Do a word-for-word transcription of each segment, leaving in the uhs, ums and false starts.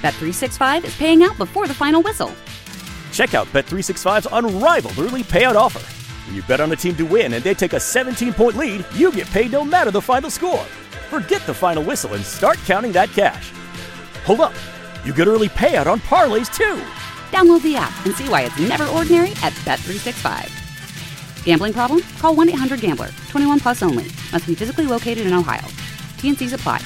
Bet three sixty-five is paying out before the final whistle. Check out Bet three sixty-five's unrivaled early payout offer. When you bet on a team to win and they take a seventeen-point lead, you get paid no matter the final score. Forget the final whistle and start counting that cash. Hold up. You get early payout on parlays, too. Download the app and see why it's never ordinary at Bet three sixty-five. Gambling problem? Call one eight hundred gambler. twenty-one plus only. Must be physically located in Ohio. T N Cs apply.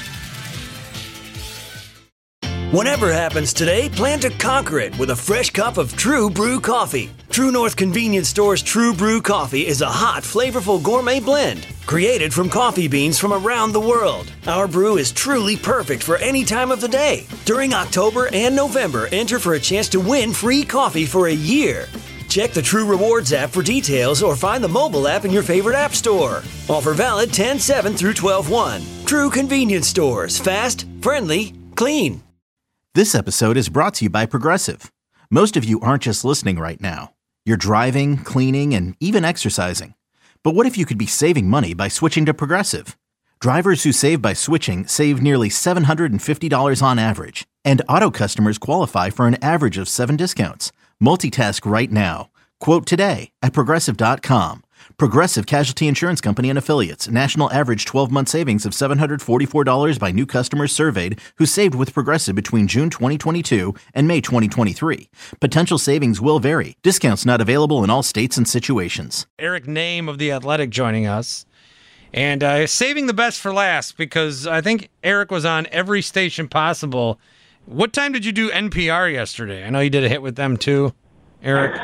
Whatever happens today, plan to conquer it with a fresh cup of True Brew coffee. True North Convenience Store's True Brew coffee is a hot, flavorful gourmet blend created from coffee beans from around the world. Our brew is truly perfect for any time of the day. During October and November, enter for a chance to win free coffee for a year. Check the True Rewards app for details or find the mobile app in your favorite app store. Offer valid ten seven through twelve one. True Convenience Stores. Fast, friendly, clean. This episode is brought to you by Progressive. Most of you aren't just listening right now. You're driving, cleaning, and even exercising. But what if you could be saving money by switching to Progressive? Drivers who save by switching save nearly seven hundred fifty dollars on average. And auto customers qualify for an average of seven discounts. Multitask right now. Quote today at Progressive dot com. Progressive Casualty Insurance Company and Affiliates. National average twelve-month savings of seven hundred forty-four dollars by new customers surveyed who saved with Progressive between June twenty twenty-two and May twenty twenty-three. Potential savings will vary. Discounts not available in all states and situations. Eric Name of The Athletic joining us. And uh, saving the best for last because I think Eric was on every station possible. What time did you do N P R yesterday? I know you did a hit with them too, Eric.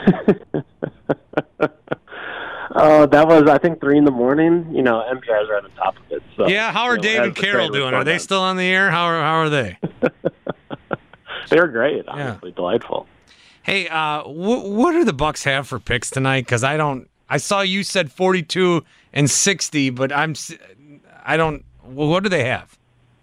Oh, uh, that was, I think, three in the morning. You know, N P R's right on top of it. So, yeah, how are you know, Dave and Carol doing? Are they still on the air? How are, how are they? They're great, honestly. Yeah. Delightful. Hey, uh, wh- what do the Bucks have for picks tonight? Because I don't, I saw you said forty-two and sixty, but I'm, I don't, well, what do they have?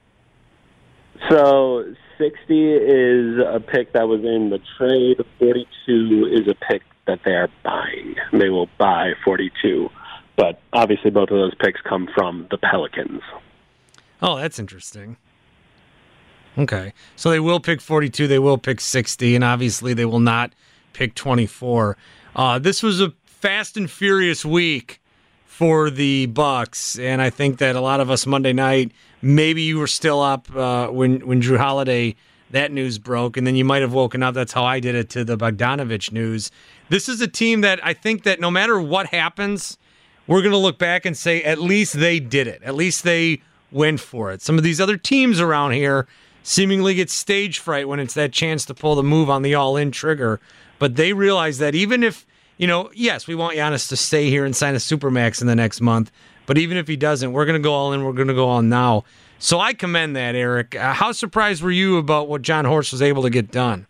So, sixty is a pick that was in the trade. forty-two is a pick that they are buying. They will buy forty-two. But obviously both of those picks come from the Pelicans. Oh, that's interesting. Okay. So they will pick forty-two, they will pick sixty, and obviously they will not pick twenty-four. Uh, this was a fast and furious week for the Bucks, and I think that a lot of us Monday night, maybe you were still up uh, when, when Drew Holiday, that news broke, and then you might have woken up, that's how I did it, to the Bogdanovich news. This is a team that I think that no matter what happens, we're going to look back and say at least they did it. At least they went for it. Some of these other teams around here seemingly get stage fright when it's that chance to pull the move on the all-in trigger. But they realize that even if, you know, yes, we want Giannis to stay here and sign a Supermax in the next month, but even if he doesn't, we're going to go all in, we're going to go all now. So I commend that, Eric. Uh, how surprised were you about what John Horst was able to get done?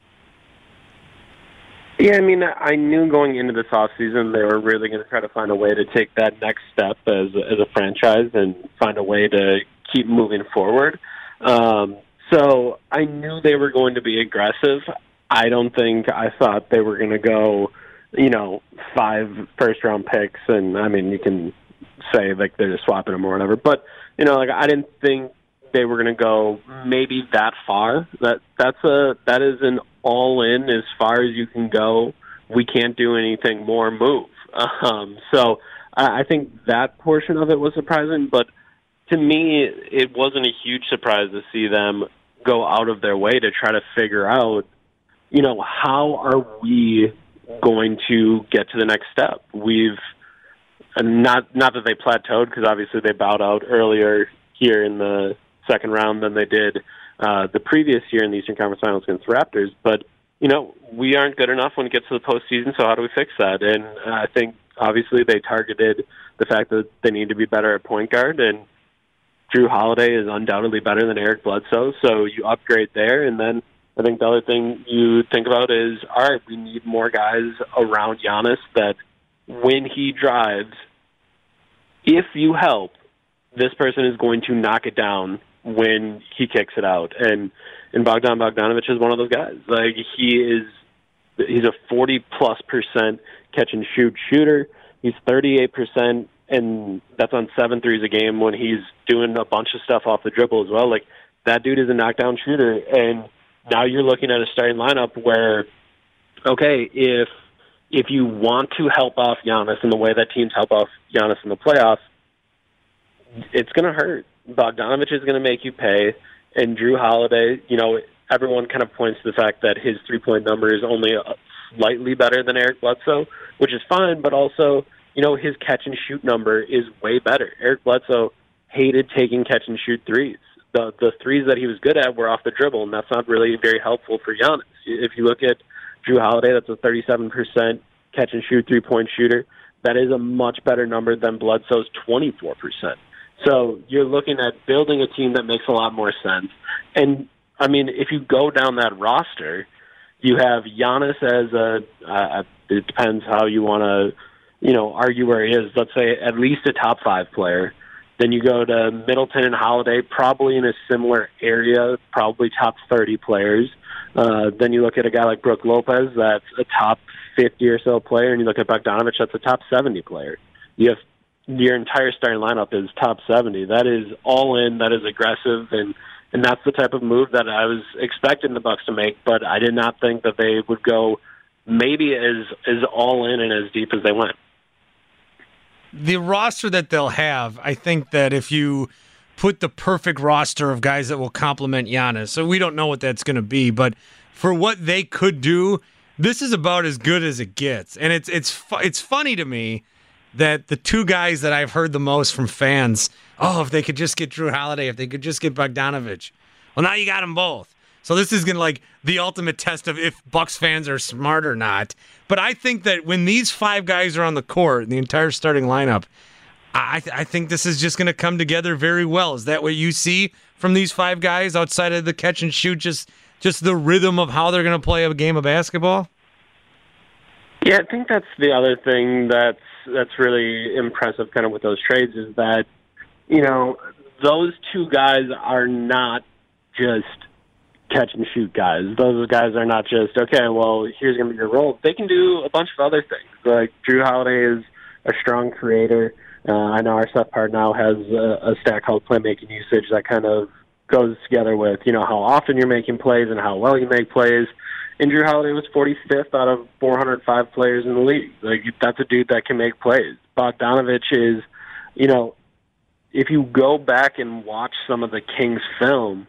Yeah, I mean, I knew going into this offseason they were really going to try to find a way to take that next step as, as a franchise and find a way to keep moving forward. Um, so I knew they were going to be aggressive. I don't think I thought they were going to go, you know, five first-round picks. And, I mean, you can say, like, they're just swapping them or whatever. But, you know, like, I didn't think they were going to go maybe that far. That that's a that is an all in as far as you can go. We can't do anything more move. Um, so I, I think that portion of it was surprising. But to me, it wasn't a huge surprise to see them go out of their way to try to figure out, you know, how are we going to get to the next step? We've and not not that they plateaued, because obviously they bowed out earlier here in the second round than they did uh, the previous year in the Eastern Conference Finals against the Raptors. But, you know, we aren't good enough when it gets to the postseason, so how do we fix that? And I think, obviously, they targeted the fact that they need to be better at point guard, and Drew Holiday is undoubtedly better than Eric Bledsoe, so you upgrade there. And then I think the other thing you think about is, all right, we need more guys around Giannis that when he drives, if you help, this person is going to knock it down when he kicks it out. And and Bogdan Bogdanovich is one of those guys. Like, he is he's a forty plus percent catch and shoot shooter. He's thirty-eight percent, and that's on seven threes a game when he's doing a bunch of stuff off the dribble as well. Like, that dude is a knockdown shooter, and now you're looking at a starting lineup where, okay, if if you want to help off Giannis in the way that teams help off Giannis in the playoffs, it's going to hurt. Bogdanovich is going to make you pay, and Drew Holiday, you know, everyone kind of points to the fact that his three-point number is only slightly better than Eric Bledsoe, which is fine, but also, you know, his catch-and-shoot number is way better. Eric Bledsoe hated taking catch-and-shoot threes. The the threes that he was good at were off the dribble, and that's not really very helpful for Giannis. If you look at Drew Holiday, that's a thirty-seven percent catch-and-shoot three-point shooter. That is a much better number than Bledsoe's twenty-four percent. So you're looking at building a team that makes a lot more sense. And, I mean, if you go down that roster, you have Giannis as a uh, – it depends how you want to, you know, argue where he is. Let's say at least a top five player. Then you go to Middleton and Holiday, probably in a similar area, probably top thirty players. Uh, then you look at a guy like Brook Lopez, that's a top fifty or so player, and you look at Bogdanovich, that's a top seventy player. You have your entire starting lineup is top seventy. That is all in, that is aggressive, and, and that's the type of move that I was expecting the Bucks to make, but I did not think that they would go maybe as, as all in and as deep as they went. The roster that they'll have, I think that if you put the perfect roster of guys that will complement Giannis, so we don't know what that's going to be, but for what they could do, this is about as good as it gets. And it's it's fu- it's funny to me that the two guys that I've heard the most from fans, oh, if they could just get Drew Holiday, if they could just get Bogdanovich. Well, now you got them both. So this is going to like the ultimate test of if Bucks fans are smart or not. But I think that when these five guys are on the court, the entire starting lineup, I, th- I think this is just going to come together very well. Is that what you see from these five guys outside of the catch and shoot, just just the rhythm of how they're going to play a game of basketball? Yeah, I think that's the other thing that's that's really impressive kind of with those trades is that, you know, those two guys are not just catch and shoot guys. Those guys are not just, okay, well, here's going to be your role. They can do a bunch of other things. Like Drew Holiday is a strong creator. Uh, I know our Seth Part now has a, a stat called playmaking usage that kind of goes together with, you know, how often you're making plays and how well you make plays. And Drew Holiday was forty-fifth out of four hundred five players in the league. Like, that's a dude that can make plays. Bogdanovich is, you know, if you go back and watch some of the Kings film,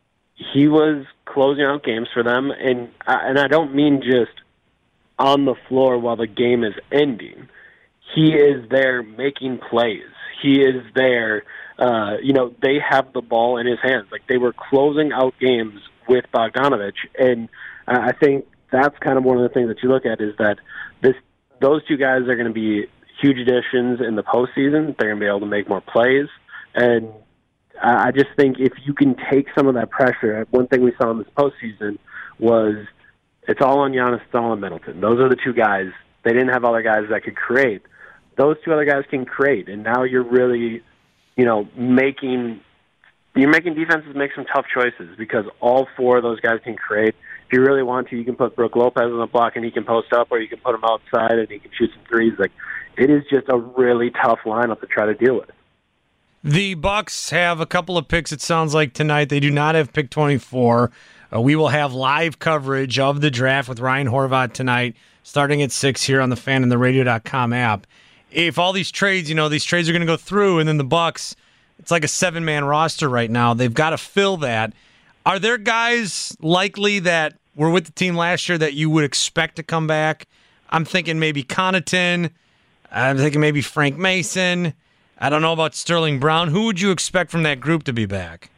he was closing out games for them, and and I don't mean just on the floor while the game is ending. He is there making plays. He is there. Uh, you know, they have the ball in his hands. Like, they were closing out games with Bogdanovich, and I think that's kind of one of the things that you look at is that this those two guys are going to be huge additions in the postseason. They're going to be able to make more plays, and I just think if you can take some of that pressure, one thing we saw in this postseason was it's all on Giannis, it's all on Middleton. Those are the two guys. They didn't have other guys that could create. Those two other guys can create, and now you're really, you know, making you're making defenses make some tough choices because all four of those guys can create. If you really want to, you can put Brook Lopez on the block and he can post up, or you can put him outside and he can shoot some threes. Like, it is just a really tough lineup to try to deal with. The Bucks have a couple of picks, it sounds like, tonight. They do not have pick twenty-four. Uh, we will have live coverage of the draft with Ryan Horvath tonight, starting at six here on the fan and the radio dot com app. If all these trades, you know, these trades are going to go through, and then the Bucks, it's like a seven-man roster right now. They've got to fill that. Are there guys likely that were with the team last year that you would expect to come back? I'm thinking maybe Connaughton. I'm thinking maybe Frank Mason. I don't know about Sterling Brown. Who would you expect from that group to be back?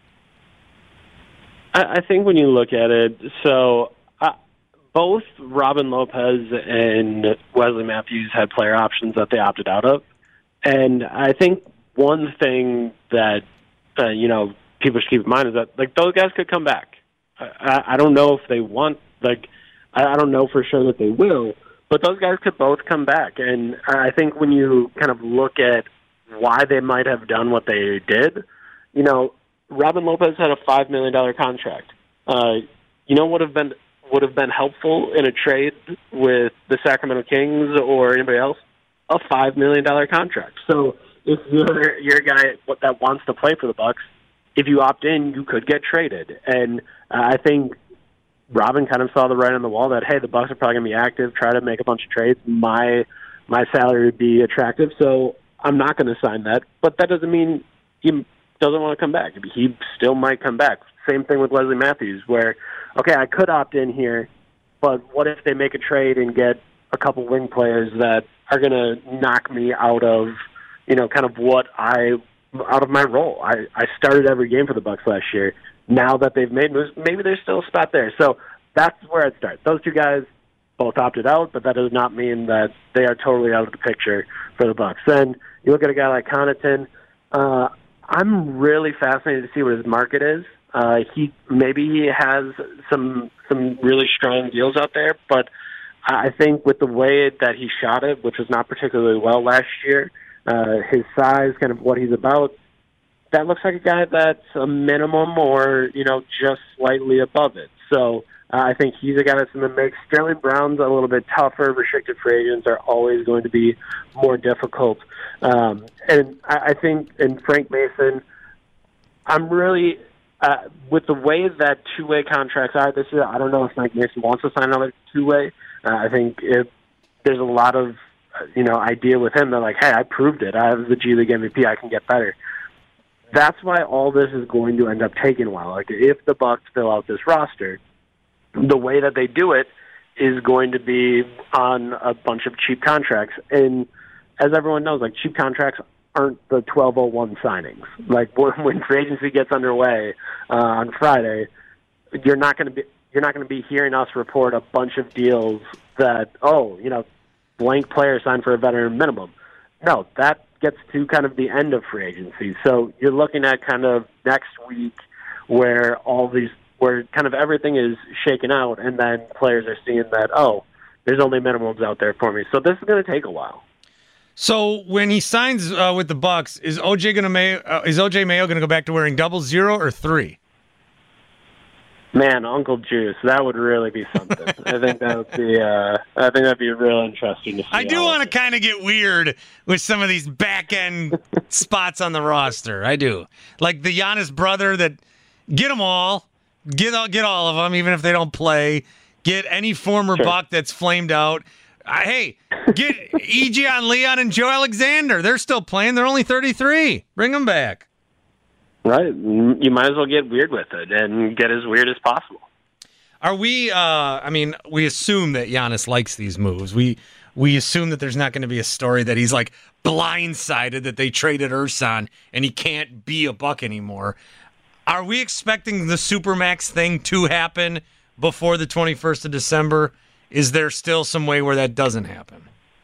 I, I think when you look at it, so uh, both Robin Lopez and Wesley Matthews had player options that they opted out of. And I think one thing that, uh, you know, people should keep in mind is that, like, those guys could come back. I, I don't know if they want, like, I, I don't know for sure that they will, but those guys could both come back. And I think when you kind of look at why they might have done what they did, you know, Robin Lopez had a five million dollars contract. Uh, you know what would have been would have been helpful in a trade with the Sacramento Kings or anybody else? A five million dollars contract. So if you're you're a guy that wants to play for the Bucks, if you opt in, you could get traded. And uh, I think Robin kind of saw the writing on the wall that, hey, the Bucks are probably going to be active, try to make a bunch of trades. My my salary would be attractive, so I'm not going to sign that. But that doesn't mean he doesn't want to come back. He still might come back. Same thing with Leslie Matthews, where, okay, I could opt in here, but what if they make a trade and get a couple wing players that are going to knock me out of, you know, kind of what I, out of my role. I, I started every game for the Bucks last year. Now that they've made moves, maybe there's still a spot there. So that's where I'd start. Those two guys both opted out, but that does not mean that they are totally out of the picture for the Bucks. Then you look at a guy like Connaughton. Uh, I'm really fascinated to see what his market is. Uh, he maybe he has some some really strong deals out there, but I think with the way that he shot it, which was not particularly well last year, uh, his size, kind of what he's about, that looks like a guy that's a minimum or, you know, just slightly above it. So uh, I think he's a guy that's in the mix. Sterling Brown's a little bit tougher. Restricted free agents are always going to be more difficult. Um, and I, I think in Frank Mason, I'm really, uh, with the way that two-way contracts are this year, I don't know if Frank Mason wants to sign another two-way. Uh, I think if there's a lot of, you know, idea with him that, like, hey, I proved it. I was the G League M V P. I can get better. That's why all this is going to end up taking a while. Like, if the Bucks fill out this roster, the way that they do it is going to be on a bunch of cheap contracts. And as everyone knows, like, cheap contracts aren't the twelve oh one signings. Like, when, when free agency gets underway uh, on Friday, you're not going to be you're not going to be hearing us report a bunch of deals that, oh, you know, blank player signed for a veteran minimum. No, that gets to kind of the end of free agency. So you're looking at kind of next week where all these, where kind of everything is shaken out, and then players are seeing that, oh, there's only minimums out there for me. So this is going to take a while. So when he signs uh, with the Bucks, is O J going to Mayo, uh, is O J Mayo going to go back to wearing double zero or three? Man, Uncle Juice, that would really be something. I think that would be. Uh, I think that'd be real interesting to see. I do want to kind of get weird with some of these back end spots on the roster. I do, like the Giannis brother. That get them all, get all, get all of them, even if they don't play. Get any former Sure. Buck that's flamed out. Uh, hey, get Ejon Leon and Joe Alexander. They're still playing. They're only thirty-three. Bring them back. Right. You might as well get weird with it and get as weird as possible. Are we, uh, I mean, we assume that Giannis likes these moves. We we assume that there's not going to be a story that he's like blindsided that they traded Ersan and he can't be a Buck anymore. Are we expecting the Supermax thing to happen before the twenty-first of December? Is there still some way where that doesn't happen?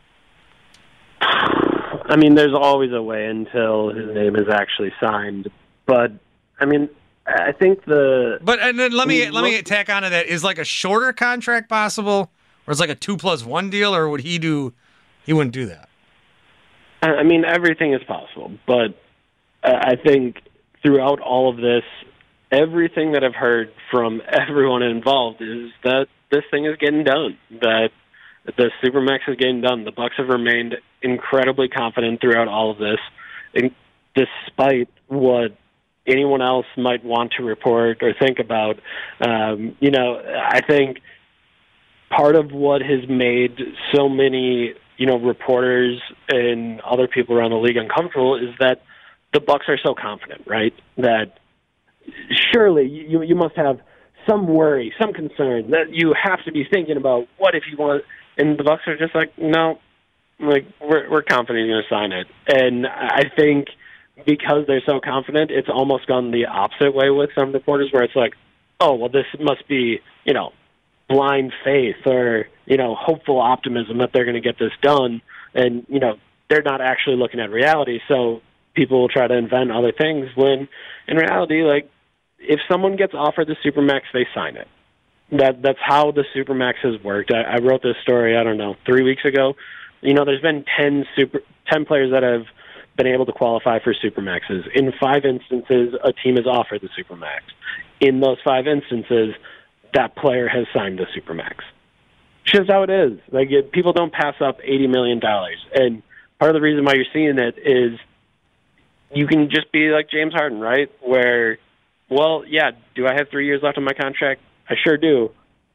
I mean, there's always a way until his name is actually signed. But, I mean, I think the... But and then let me I mean, let me look- tack onto that. Is like a shorter contract possible? Or it's like a two plus one deal? Or would he do... He wouldn't do that. I mean, everything is possible. But uh, I think throughout all of this, everything that I've heard from everyone involved is that this thing is getting done. That the Supermax is getting done. The Bucks have remained incredibly confident throughout all of this, and despite what anyone else might want to report or think about. Um, you know, I think part of what has made so many, you know, reporters and other people around the league uncomfortable is that the Bucks are so confident, right? That surely you you must have some worry, some concern that you have to be thinking about what if you want, and the Bucks are just like, no, like we're we're confident you're going to sign it. And I think because they're so confident, it's almost gone the opposite way with some reporters where it's like, oh, well, this must be, you know, blind faith or, you know, hopeful optimism that they're going to get this done. And, you know, they're not actually looking at reality. So people will try to invent other things when in reality, like, if someone gets offered the Supermax, they sign it. That That's how the Supermax has worked. I, I wrote this story, I don't know, three weeks ago. You know, there's been ten super ten players that have been able to qualify for Supermaxes. In five instances, a team has offered the Supermax. In those five instances, that player has signed the Supermax. It's just how it is. Like, it, people don't pass up eighty million dollars. And part of the reason why you're seeing it is you can just be like James Harden, right? Where, well, yeah, do I have three years left on my contract? I sure do.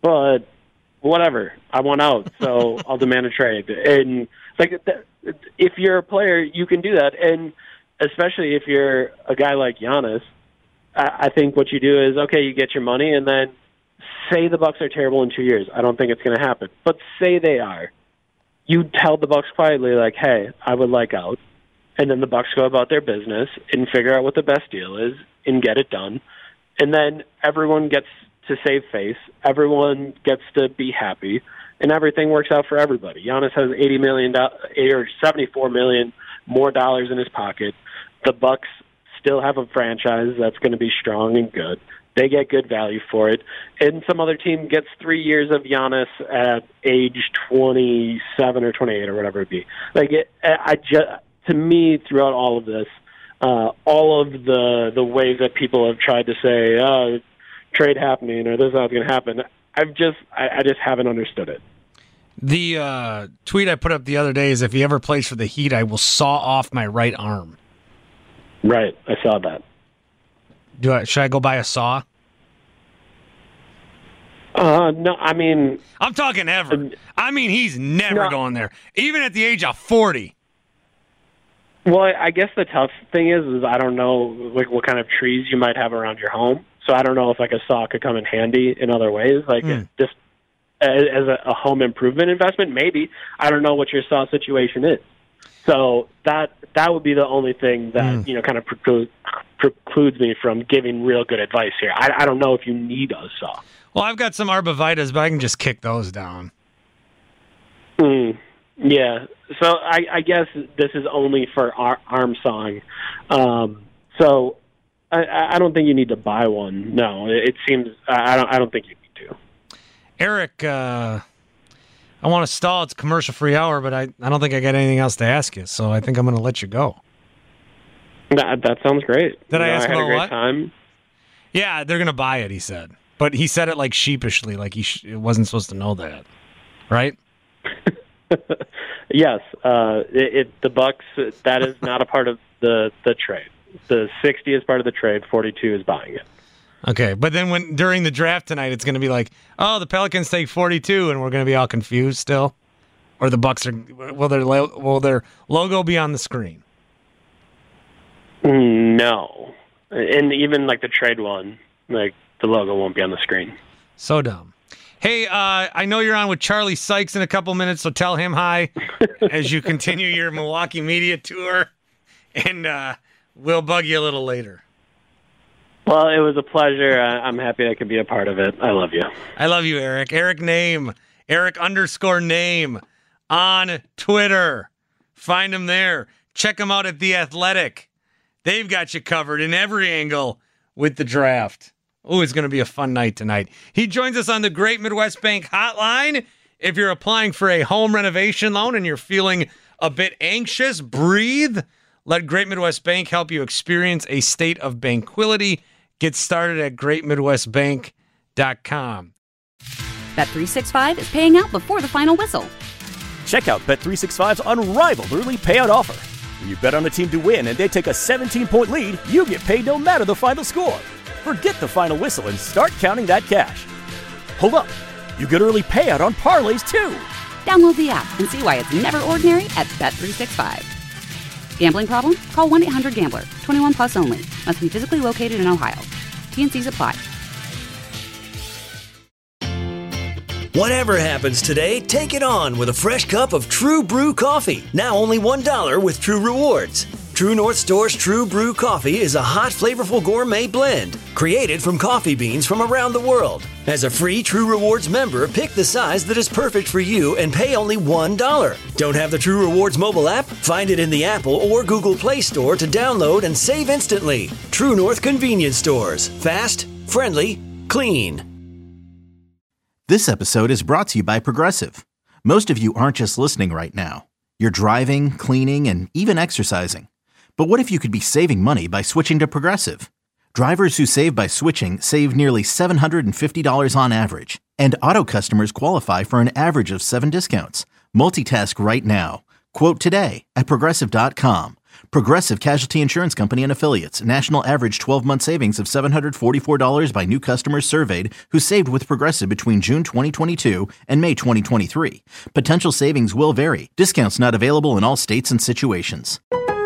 but whatever, I want out, so I'll demand a trade. And like, if you're a player, you can do that, and especially if you're a guy like Giannis, I think what you do is, okay, you get your money, and then say the Bucks are terrible in two years. I don't think it's going to happen, but say they are. You tell the Bucks quietly, like, hey, I would like out, and then the Bucks go about their business and figure out what the best deal is and get it done, and then everyone gets to save face, everyone gets to be happy, and everything works out for everybody. Giannis has eighty million dollars or seventy-four million dollars more dollars in his pocket. The Bucks still have a franchise that's going to be strong and good. They get good value for it. And some other team gets three years of Giannis at age twenty-seven or twenty-eight or whatever it be. Like, it, I just, to me, throughout all of this, uh, all of the the ways that people have tried to say, oh, trade happening or this is how it's going to happen, I've just, I, I just haven't understood it. The uh, tweet I put up the other day is, if he ever plays for the Heat, I will saw off my right arm. Right, I saw that. Do I, should I go buy a saw? Uh, no, I mean... I'm talking ever. I mean, he's never no, going there, even at the age of forty. Well, I guess the tough thing is, is I don't know like what kind of trees you might have around your home. So I don't know if like a saw could come in handy in other ways, like mm. just as, as a, a home improvement investment. Maybe. I don't know what your saw situation is. So that that would be the only thing that mm. you know kind of precludes, precludes me from giving real good advice here. I, I don't know if you need a saw. Well, I've got some arborvitaes, but I can just kick those down. Mm, yeah. So I, I guess this is only for ar- arm sawing. Um, so I, I don't think you need to buy one. No, it seems I don't. I don't think you need to. Eric. Uh... I want to stall. It's commercial-free hour, but I, I don't think I got anything else to ask you, so I think I'm going to let you go. That, that sounds great. Did you I know, ask I had about a great what? Time. Yeah, they're going to buy it, he said. But he said it like sheepishly, like he sh- wasn't supposed to know that. Right? Yes. Uh, it, it, the Bucks, that is not a part of the, the trade. The sixty is part of the trade. forty-two is buying it. Okay, but then when during the draft tonight, it's going to be like, oh, the Pelicans take forty-two, and we're going to be all confused still, or the Bucks are will their will their logo be on the screen? No, and even like the trade one, like the logo won't be on the screen. So dumb. Hey, uh, I know you're on with Charlie Sykes in a couple minutes, so tell him hi as you continue your Milwaukee media tour, and uh, we'll bug you a little later. Well, it was a pleasure. I'm happy I could be a part of it. I love you. I love you, Eric. Eric Name. Eric underscore name on Twitter. Find him there. Check him out at The Athletic. They've got you covered in every angle with the draft. Oh, it's going to be a fun night tonight. He joins us on the Great Midwest Bank hotline. If you're applying for a home renovation loan and you're feeling a bit anxious, breathe. Let Great Midwest Bank help you experience a state of banquility. Get started at great midwest bank dot com. Bet three sixty-five is paying out before the final whistle. Check out Bet three sixty-five's unrivaled early payout offer. When you bet on a team to win and they take a seventeen-point lead, you get paid no matter the final score. Forget the final whistle and start counting that cash. Hold up. You get early payout on parlays, too. Download the app and see why it's never ordinary at Bet three sixty-five. Gambling problem? Call one eight hundred gambler. twenty-one plus only. Must be physically located in Ohio. T N Cs apply. Whatever happens today, take it on with a fresh cup of True Brew coffee. Now only one dollar with True Rewards. True North Store's True Brew coffee is a hot, flavorful gourmet blend created from coffee beans from around the world. As a free True Rewards member, pick the size that is perfect for you and pay only one dollar. Don't have the True Rewards mobile app? Find it in the Apple or Google Play Store to download and save instantly. True North Convenience Stores. Fast, friendly, clean. This episode is brought to you by Progressive. Most of you aren't just listening right now. You're driving, cleaning, and even exercising. But what if you could be saving money by switching to Progressive? Drivers who save by switching save nearly seven hundred fifty dollars on average. And auto customers qualify for an average of seven discounts. Multitask right now. Quote today at Progressive dot com. Progressive Casualty Insurance Company and Affiliates. National average twelve-month savings of seven hundred forty-four dollars by new customers surveyed who saved with Progressive between June twenty twenty-two and May twenty twenty-three. Potential savings will vary. Discounts not available in all states and situations.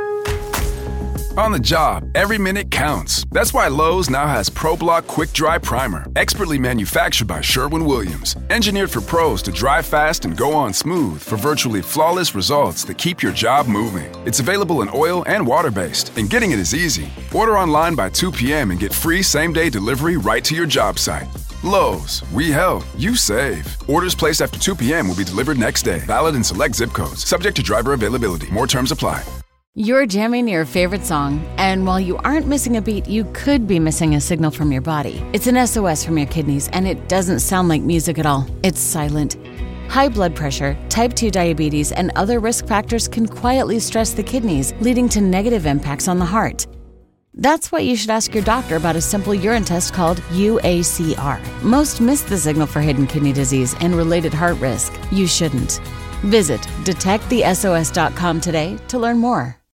On the job, every minute counts. That's why Lowe's now has ProBlock Quick Dry Primer, expertly manufactured by Sherwin-Williams. Engineered for pros to dry fast and go on smooth for virtually flawless results that keep your job moving. It's available in oil and water-based, and getting it is easy. Order online by two p.m. and get free same-day delivery right to your job site. Lowe's, we help, you save. Orders placed after two p.m. will be delivered next day. Valid in select zip codes. Subject to driver availability. More terms apply. You're jamming your favorite song, and while you aren't missing a beat, you could be missing a signal from your body. It's an S O S from your kidneys, and it doesn't sound like music at all. It's silent. High blood pressure, type two diabetes, and other risk factors can quietly stress the kidneys, leading to negative impacts on the heart. That's why you should ask your doctor about a simple urine test called U A C R. Most miss the signal for hidden kidney disease and related heart risk. You shouldn't. Visit detect the S O S dot com today to learn more.